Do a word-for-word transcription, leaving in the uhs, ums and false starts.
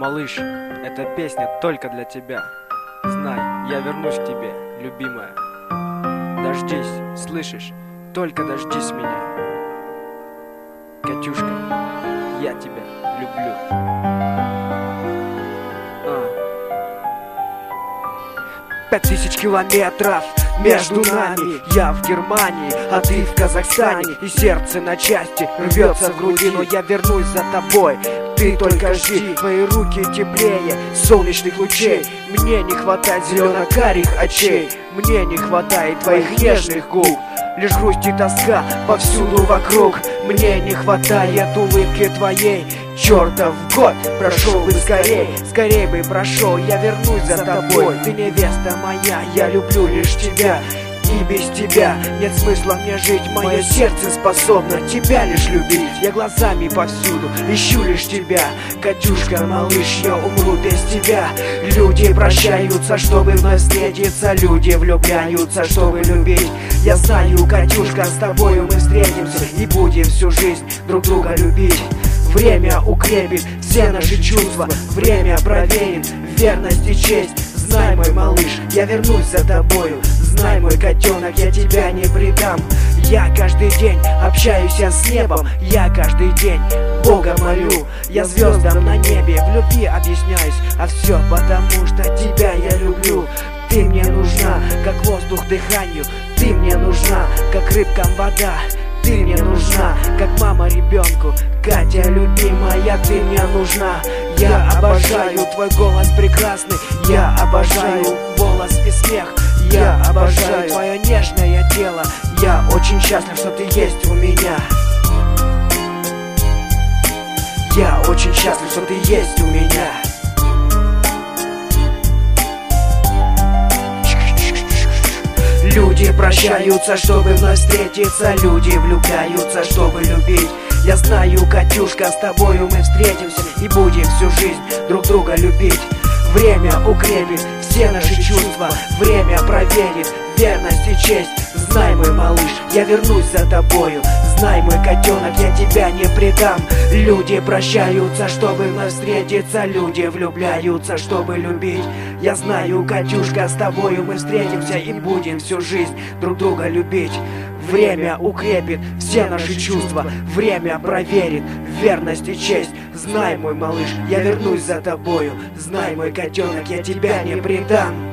Малыш, эта песня только для тебя. Знай, я вернусь к тебе, любимая. Дождись, слышишь? Только дождись меня. Катюшка, я тебя люблю. А. Пять тысяч километров между нами. Я в Германии, а ты в Казахстане. И сердце на части рвется в груди, но я вернусь за тобой. Ты только жди, твои руки теплее солнечных лучей. Мне не хватает зелено-карих очей, мне не хватает твоих нежных губ. Лишь грусть и тоска повсюду вокруг. Мне не хватает улыбки твоей. Чертов год прошел бы скорей, скорей бы прошел, я вернусь за тобой. Ты невеста моя, я люблю лишь тебя. И без тебя нет смысла мне жить. Мое сердце способно тебя лишь любить. Я глазами повсюду ищу лишь тебя. Катюшка, малыш, я умру без тебя. Люди прощаются, чтобы вновь встретиться. Люди влюбляются, чтобы любить. Я знаю, Катюшка, с тобою мы встретимся и будем всю жизнь друг друга любить. Время укрепит все наши чувства, время проверит верность и честь. Знай, мой малыш, я вернусь за тобою. Знай, мой котенок, я тебя не предам. Я каждый день общаюсь с небом. Я каждый день Бога молю. Я звездам на небе в любви объясняюсь. А все потому, что тебя я люблю. Ты мне нужна, как воздух дыханию. Ты мне нужна, как рыбкам вода. Ты мне нужна, как мама ребенку. Катя, любимая, ты мне нужна. Я обожаю твой голос прекрасный. Я обожаю волос и смех. Я обожаю твое нежное тело. Я очень счастлив, что ты есть у меня. Я очень счастлив, что ты есть у меня. Люди прощаются, чтобы вновь встретиться. Люди влюбляются, чтобы любить. Я знаю, Катюшка, с тобою мы встретимся и будем всю жизнь друг друга любить. Время укрепит все наши чувства. Время проверит верность и честь. Знай, мой малыш, я вернусь за тобою. Знай, мой котенок, я тебя не предам. Люди прощаются, чтобы вновь встретиться. Люди влюбляются, чтобы любить. Я знаю, Катюшка, с тобою мы встретимся и будем всю жизнь друг друга любить. Время укрепит все наши чувства. Время проверит верность и честь. Знай, мой малыш, я вернусь за тобою. Знай, мой котенок, я тебя не предам.